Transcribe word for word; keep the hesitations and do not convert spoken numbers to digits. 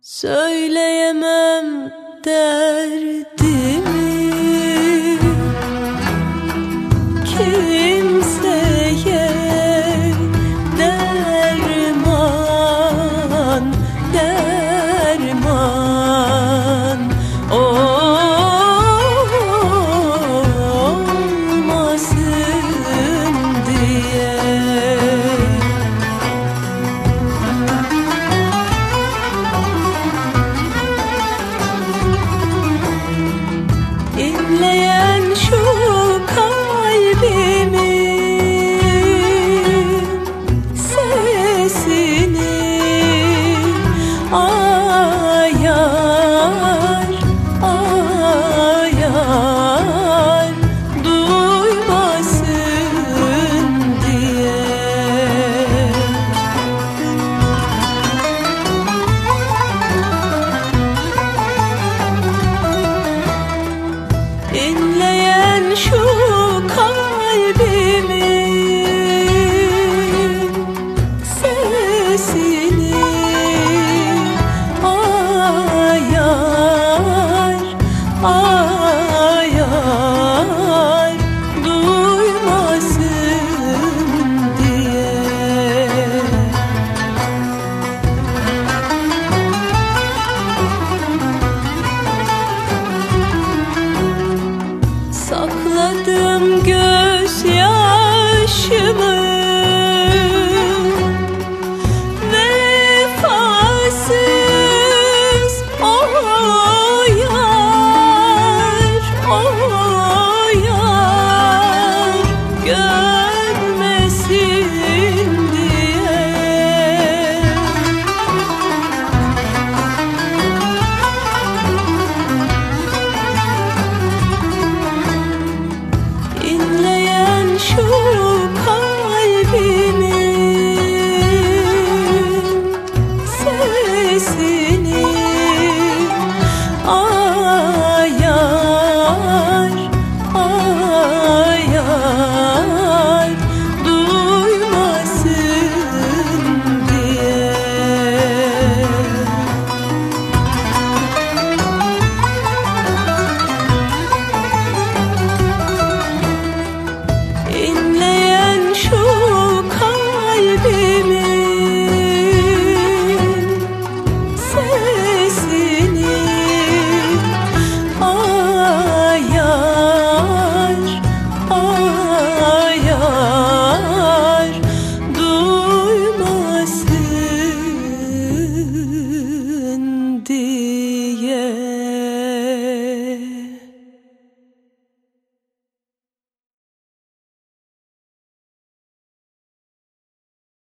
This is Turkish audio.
Söyleyemem derdimi kimseye, derman, derman olmasın diye. İnleyen şu kalbimin sesini ayar, ayar duymasın diye. İnleyen şu kalbimin sesini ayar, ayar duymasın diye. Sakladım gözyaşımı vefasız o yar, o yar görmesin diye. İnleyen şu kalbimin sesini ayar, ayar duymasın diye. İnleyen şu kalbimin sesini ayar, ayar duymasın diye.